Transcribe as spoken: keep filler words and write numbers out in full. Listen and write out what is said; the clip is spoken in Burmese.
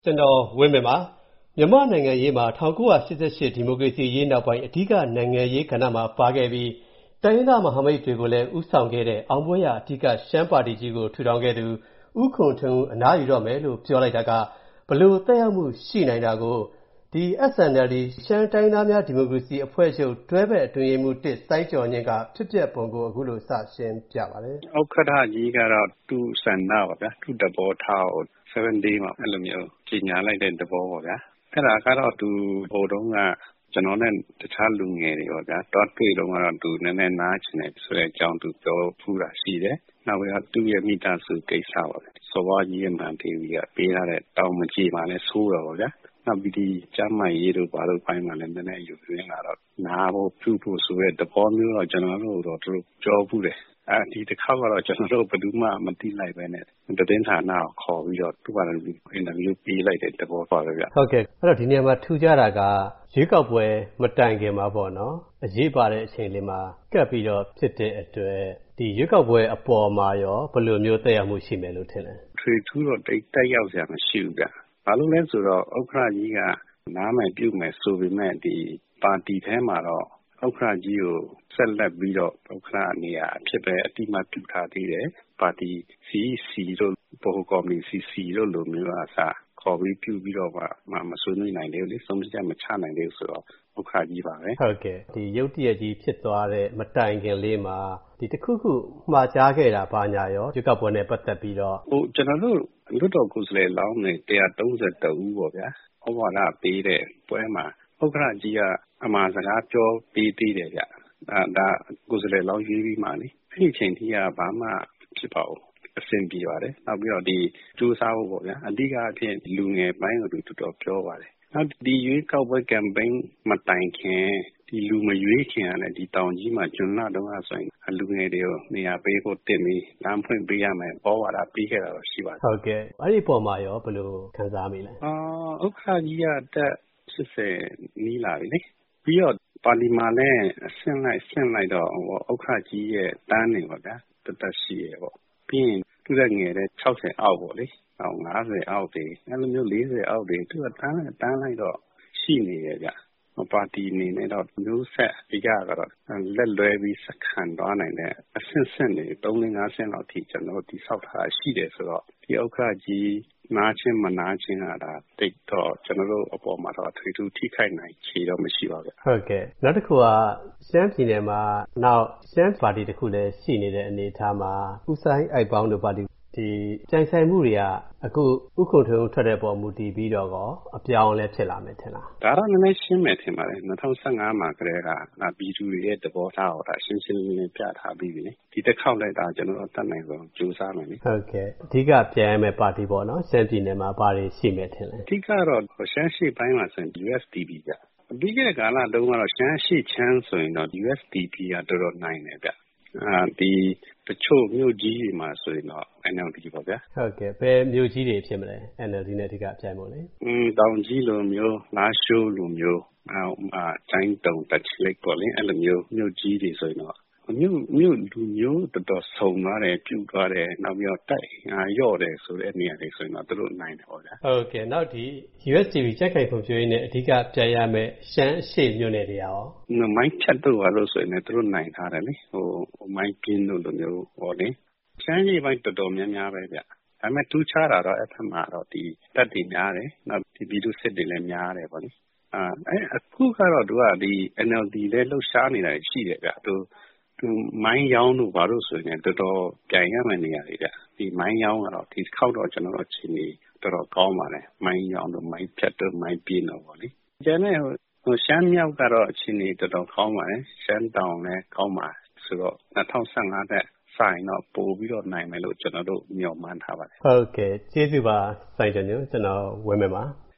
ကျွန်တော်ဝင်းမြပါမြန်မာနိုင်ငံရေးမှာ၁၉၈၈ဒီမိုကရေစီရေးနောက်ပိုင်းအဓိကနိုင်ငံရေးကဏ္ဍမှာပါခဲ့ပြီးတိုင်းရင်းသားမဟာမိတ်တွေကိုလည်းဥဆောင်ခဲ့တဲ့အောင်ပွဲရအဓိကရှမ်းပါတီကြီးကိုထူထောင်ခဲ့သူဥက္ခုံထွန်းဦးအနားယူတော့မယ်လို့ပြောလိုက်တာကဘလို့သက်ရောက်မှုရှိနိုင်တာကိုဒီ S N L D ရှမ်းတိုင်းသားများဒီမိုကရေစီအဖွဲ့ချုပ်တွဲဘက်အတွင်းရေးမှူးတစ်စိုင်းကျော်ညင်းကဖြစ်ပျက်ပုံကိုအခုလိုစရှင်းပြပါတယ်။ဥက္ကဋ္ဌကြီးကတော့သူ့ဆန္ဒပါဗျာသူ့တဘောထားကိုseven day မှာအဲ့လိုမျိုးကြီးညာလိုက်တဲ့တဘောပေါ့ဗျာအဲ့ဒါကတော့သူဟိုတုန်းကကျွန်တော်နဲ့တခြားလူငယ်တွေပေါ့ဗျာတော့တွေ့တော့ကတော့သူနည်းနည်းနားချင်တယ်ဆိုတဲ့အကြောင်းသူပြောဖူးတာရှိတယ်နောက်ပြီးတော့သူ့ရဲ့မိသားစုကိစ္စပါပဲစောဘကြီးရဲ့မန်တေးကြီးကပေးထားတဲ့တောင်းမကြည့်မှလည်းဆိုးတော့ပေါ့ဗျာနောက်ပြီးဒီကျမ်းမာရေးတို့ဘာလို့ပိုင်းမှလည်းနည်းနည်းယူရင်းလာတော့နားဖို့ပြုဖို့ဆိုတဲ့သဘောမျိုးတော့ကျွန်တော်တို့တော့သူတို့ပြောဖူးတယ်အဲဒီတစ်ခါကတော့ကျွန်တော်တို့ဘယ်သူမှမသိလိုက်ပဲနဲ့သတင်းဌာနကိုခေါ်ပြီးတော့သူကလည်းအင်တာဗျူးပေးလိုက်တဲ့သဘောပါပဲဗျဟုတ်ကဲ့အဲ့တော့ဒီနေရာမှာထူးခြားတာကရွေးကောက်ပွဲမတိုင်ခင်မှာပေါ့နော်အရေးပါတဲ့အချိန်လေးမှာကပ်ပြီးတော့ဖြစ်တဲ့အတွက်ဒီရွေးကောက်ပွဲအပေါ်မှာရောဘယ်လိုမျိုးသက်ရောက်မှုရှိမယ်လို့ထင်လဲထွေထူးတော့တိတ်တက်ရောက်စရာမရှိဘူးဗျဘာလို့လဲဆိုတော့ဥက္ကဋ္ဌကြီးကနားမယ်ပြုမယ်ဆိုပေမဲ့ဒီပါတီထဲမှာတော့ဥက္ကဋ္ဌကြီးကိုဆက်လက်ပြီးတော့ဥက္ကဋ္ဌနေရာအဖြစ်ပဲအတိမတ်ပြုထားသေးတယ်ပါတီ C C တို့ဗဟိုကော်မတီ C C တို့လိုမျိုးအစားခေါ်ပြီးပြုပြီးတော့မှမဆွေးနွေးနိုင်သေးဘူးလေဆုံးဖြတ်ချက်မချနိုင်သေးဘူးဆိုတော့ဥက္ကဋ္ဌကြီးပါပဲဟုတ်ကဲ့ဒီရုပ်တရက်ကြီးဖြစ်သွားတဲ့မတိုင်ခင်လေးမှာဒီတစ်ခုခုမှားကြားခဲ့တာဘာညာရောရွေးကောက်ပွဲနဲ့ပတ်သက်ပြီးတော့ဟိုကျွန်တော်တို့လွတ်တော်ကိုယ်စားလှယ်လောင်းနေone thirty-oneဦးပေါ့ဗျာဩဝါဒပေးတဲ့ပွဲမှာဥက္ကဋ္ဌကြီးကအမှားစကားပြောပေးသေးတယ်ဗျဒါဒါကိုယ်စားလှယ်လောင်းရွေးပြီးမှလေအဲ့ဒီအချိန်ထိကဘာမှဖြစ်ပါဘူးအဆင်ပြေပါတယ်နောက်ပြီးတော့ဒီစူးစမ်းဖို့ပေါ့ဗျာအဓိကအဖြစ်လူငယ်ပိုင်းကိုသူတော်တော်ပြောပါတယ်နောက်ဒီရွေးကောက်ပွဲ campaign မတိုင်ခင်ဒီလူမရွေးခင်ကလည်းဒီတောင်ကြီးမှာကျွန်တော်တုန်းကဆိုရင်လူငယ်တွေကိုနေရာပေးဖို့တင်ပြီးလမ်းဖွင့်ပေးရမယ်ဩဝါဒပေးခဲ့တာတော့ရှိပါတယ်ဟုတ်ကဲ့အဲ့ဒီပုံမှာရောဘယ်လိုခံစားမိလဲအာဥက္ကဋ္ဌကြီးကတက်eightyနီးလာပြီလေပြီးတော့ပါလီမာန်နဲ့အဆင့်လိုက်ဆင့်လိုက်တော့ဥက္ကဋ္ဌကြီးရဲ့တန်းနေပါဗျာတသက်ရှိရပေါ့ပြီးရင်သူကငယ်တဲ့sixtyအောက်ပေါ့လေနောက်fiftyအောက်တွေအဲ့လိုမျိုးfortyအောက်တွေသူကတန်းနဲ့တန်းလိုက်တော့ရှိနေရကြပါတီအနေနဲ့တော့မျိုးဆက်အရာကတော့လက်လွဲပြီးစခံသွားနိုင်တဲ့အဆင့်ဆင့်တွေthree four fiveဆင့်လောက်ထိကျွန်တော်ဒီဆောက်ထားရှိတယ်ဆိုတော့ဒီဥက္ကဋ္ဌကြီးနားချင်းမနားချင်းကဒါတိတ်တော့ကျွန်တော်တို့အပေါ်မှာတော့ထွေထူးထိခိုက်နိုင်ခြေတော့မရှိပါဘူးဟုတ်ကဲ့နောက်တစ်ခုကရှမ်းပြည်နယ်မှာနောက်ရှမ်းပါတီတစ်ခုလည်းရှိနေတဲ့အနေအထားမှာဦးဆိုင်အိုက်ပေါင်းတို့ပါတီဒီကြိုင်ဆိုင်မှုတွေကအခုဥက္ခုံထွန်းထွက်တဲ့ပုံမူတည်ပြီးတော့ကောအပြောင်းလဲဖြစ်လာမယ်ထင်လားဒါတော့နည်းနည်းရှင်းမယ်ထင်ပါတယ်twenty fifteenမှာကလေးကပြည်သူတွေရဲ့သဘောထားကိုဒါရှင်းရှင်းလင်းလင်းပြထားပြီးပြီလေဒီတစ်ခေါက်လိုက်တာကျွန်တော်တို့တတ်နိုင်ဆုံးကြိုးစားမယ်လေဟုတ်ကဲ့အဓိကပြန်ရမယ့်ပါတီပေါ့နော်ရှမ်းပြည်နယ်မှာပါတွေရှိမယ်ထင်လဲအဓိကတော့ရှမ်းရှေ့ပိုင်းမှာဆိုရင် U S D P ကြပြီးခဲ့တဲ့ကာလတုန်းကတော့ရှမ်းရှေ့ချမ်းဆိုရင်တော့ U S D P ကတော်တော်နိုင်တယ်ဗျအာဒီတချို့မြို့ကြီးတွေမှာဆိုရင်တော့ N L D ပေါ့ဗျာဟုတ်ကဲ့ဘယ်မြို့ကြီးတွေဖြစ်မလဲ N L D နဲ့အဓိကပြိုင်မို့လေอืมတောင်ကြီးလိုမျိုးလားရှိုးလိုမျိုးအော်အာကျိုင်းတုံတက်ချလိတ်ပေါ့လေအဲ့လိုမျိုးမြို့ကြီးတွေဆိုရင်တော့မြို့မြို့လူမျိုးတော်တော်ဆုံသွားတယ်ပြုတ်သွားတယ်နောက်ပြီးတော့တိုက်အာရော့တယ်ဆိုတဲ့နေရာတွေဆိုရင်တော့သူတို့နိုင်တယ်ပေါ့ဗျာဟုတ်ကဲ့နောက်ဒီ U S D P ကြက်ခိုင်ဖွံ့ဖြိုးရေးနဲ့အဓိကပြိုင်ရမယ့်ရှမ်းအရှေ့မြို့နယ်တွေရောမိုင်းဖြတ်တော့လို့ဆိုရင်လည်းသူတို့နိုင်ထားတယ်လေဟိုမိုင်းပြင်းတို့လိုမျိုးဟောလေရှမ်းကြီးပိုင်းတော်တော်များများပဲဗျဒါပေမဲ့ထူးခြားတာတော့အထက်မှာတော့ဒီတက်တွေများတယ်နောက်ဒီပြည်သူစစ်တွေလည်းများတယ်ပေါ့လေအာအဲအခုကတော့သူကဒီ N L D လည်းလှုပ်ရှားနေတာရှိတယ်ဗျသူသူမိုင်းရောင်းတို့ဘာလို့ဆိုရင်တော်တော်ပြိုင်ရမယ့်နေရာတွေဗျဒီမိုင်းရောင်းကတော့ဒီခောက်တော့ကျွန်တော်တို့အချိန်ကြီးတော်တော်ကောင်းပါတယ်မိုင်းရောင်းတို့မိုင်းဖြတ်တို့မိုင်းပြင်းတို့ပေါ့လေကျန်တဲ့ဟိုရှမ်းမြောက်ကတော့အချိန်ကြီးတော်တော်ကောင်းပါတယ်ရှမ်းတောင်လည်းကောင်းပါဆိုတော့twenty fifteenတဲ့ဆိုင်တော့ပို့ပြီးတော့နိုင်မယ်လို့ကျွန်တော်တို့မျှော်မှန်းထားပါတယ်ဟုတ်ကဲ့ကျေးဇူးပါစိုင်းကျော်ညွန့်ကျွန်တော်ဝင်းမယ်ပါ